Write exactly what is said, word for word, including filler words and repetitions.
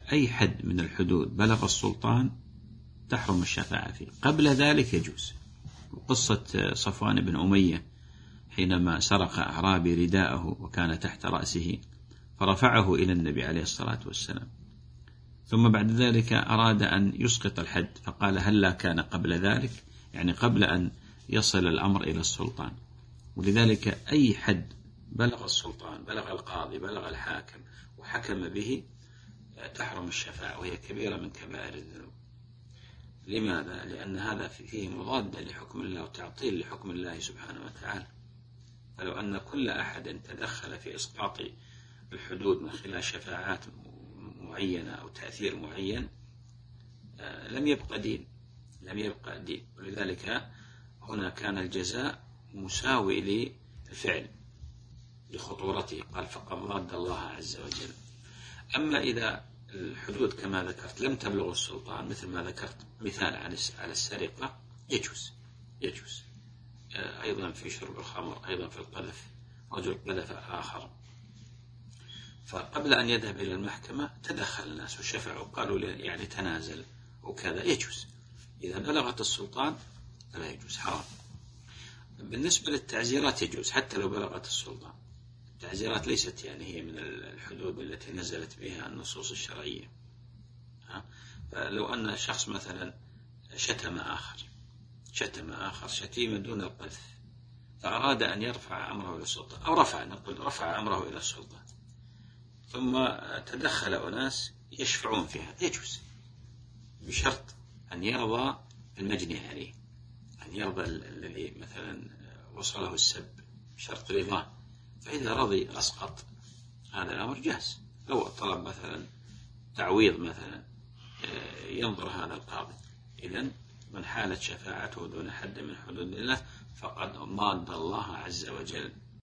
أي حد من الحدود بلغ السلطان تحرم الشفاعة فيه، قبل ذلك يجوز. وقصة صفوان بن أمية حينما سرق أعرابي رداءه وكان تحت رأسه فرفعه إلى النبي عليه الصلاة والسلام، ثم بعد ذلك أراد أن يسقط الحد فقال هلا كان قبل ذلك، يعني قبل أن يصل الأمر إلى السلطان. ولذلك أي حد بلغ السلطان، بلغ القاضي، بلغ الحاكم وحكم به، تحرم الشفاعة، وهي كبيرة من كبائر الذنوب. لماذا؟ لأن هذا فيه مضاد لحكم الله وتعطيل لحكم الله سبحانه وتعالى. فلو أن كل أحد تدخل في إسقاط الحدود من خلال شفاعات معينة أو تأثير معين لم يبقى دين، لم يبقى دين. ولذلك هنا كان الجزاء مساوي للفعل لخطورته، قال فقد ضاد الله عز وجل. أما إذا الحدود كما ذكرت لم تبلغ السلطان، مثل ما ذكرت مثال على السرقة، يجوز يجوز أيضا في شرب الخمر، أيضا في القذف، رجل قذف آخر فقبل أن يذهب إلى المحكمة تدخل الناس وشفعوا وقالوا يعني تنازل وكذا، يجوز. إذا بلغت السلطان فلا يجوز، حرام. بالنسبة للتعزيرات يجوز حتى لو بلغت السلطان. التعزيرات ليست يعني هي من الحدود التي نزلت بها النصوص الشرعية. فلو أن شخص مثلا شتم آخر شتم آخر شتيمة دون القذف، فأراد أن يرفع أمره إلى السلطان، أو رفع نقول رفع أمره إلى السلطان، ثم تدخل أناس يشفعون فيها، يجوز، بشرط أن يرضى المجني عليه، أن يرضى الذي مثلا وصله السب، بشرط رضاه. فإذا رضي أسقط هذا الأمر جاز. لو طلب مثلا تعويض مثلا ينظر هذا القاضي، إذن من حالت شفاعته دون حد من حدود الله فقد ضاد الله عز وجل.